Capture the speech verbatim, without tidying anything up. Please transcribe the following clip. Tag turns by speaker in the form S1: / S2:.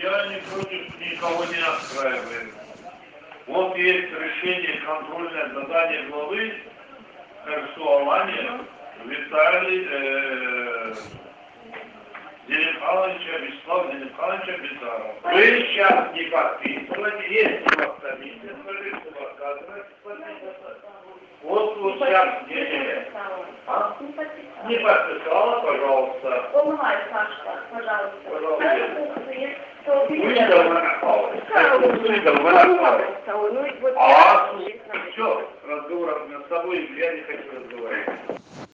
S1: я не против, никого не настраиваю. Вот есть решение контрольное задание главы Херсуалания Виталий э, Зеленхановича, Вячеслава Зеленхановича Бизарова. Вы сейчас не подписываете, если у вас комиссия, скажите, у вас отказывается подписываться. Вот вот сейчас не, не, а? Не подписала, пожалуйста.
S2: Помогай, Сашка, пожалуйста.
S1: Пожалуйста.
S2: Вы
S1: Вы должны напали. Вы должны напали.
S2: Ну, вот
S1: А,
S2: я